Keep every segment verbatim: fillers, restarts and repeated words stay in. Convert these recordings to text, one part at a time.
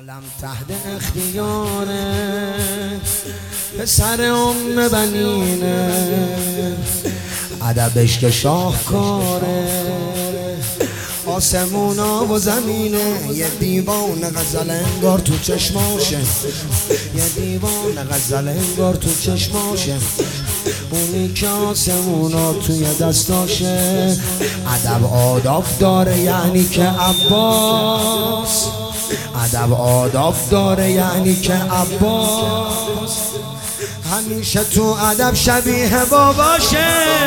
عالم تحت اختیاره پسر ام بنینه ادبش که شاهکاره آسمونا و زمینه یه دیوان غزل انگار تو چشماشه یه دیوان غزل انگار تو چشماشه اونی که آسمونا توی دستاشه ادب آداب داره یعنی که عباس ادب آداب داره یعنی که عباس همیشه تو ادب شبیه باباشه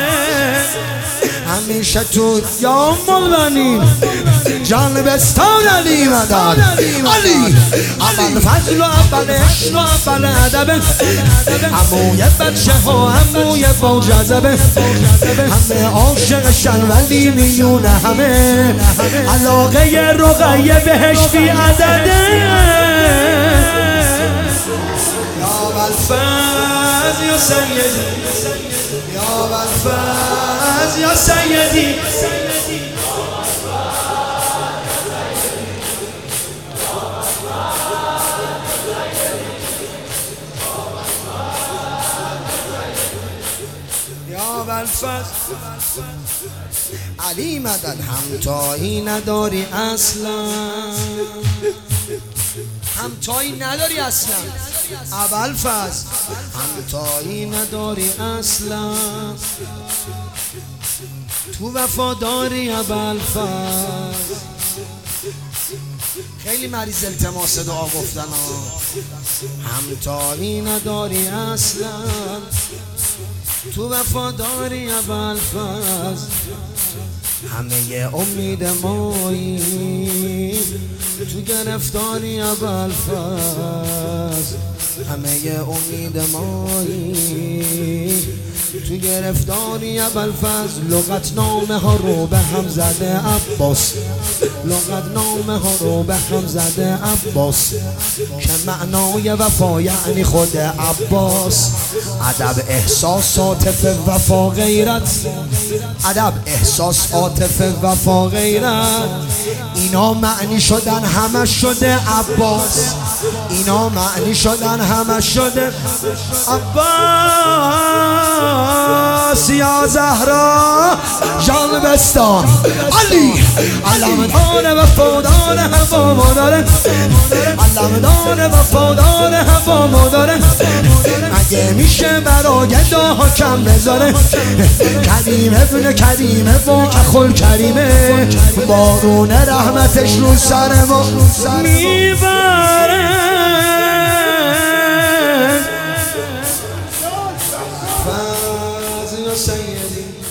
همیشه تو یا ام البنین جانبستان علی مدد علی اول فضل و اول عشق و اول ادب هموی بچه ها هموی با جذبه همه عاشقشن ولی میونه همه علاقه رقیه بهشتی عدده یا بالفضل یا سیدی یا بالفضل یا سیدی یا بالفضل علی مدد همتایی نداری اصلا همتایی نداری اصلا ابوالفضل همتایی نداری اصلا تو وفاداری ابوالفضل خیلی مریض التماس دعا گفتن همتایی نداری اصلا تو وفاداری ابوالفضل همه امید مایی تو گرفتاری ابوالفضل همه امید مایی تو گرفتاری ابوالفضل لغت نامه ها رو به هم زده عباس لغت نامه ها رو به هم زده عباس که معنای وفا یعنی خود عباس ادب احساس عاطفه وفا غیرت ادب احساس عاطفه وفا غیرت اینا معنی شدن همه شده عباس اینا معنی شدن همه شده عباس یا زهرا جانبستان علی علمدان وفادار هوا مادره علمدان وفادار هوا مادره اگه میشه برای داها کم بذاره کریم ابن کریمه و کخل کریمه بارون رحمتش رو سر ما میبره فضل یا سیدی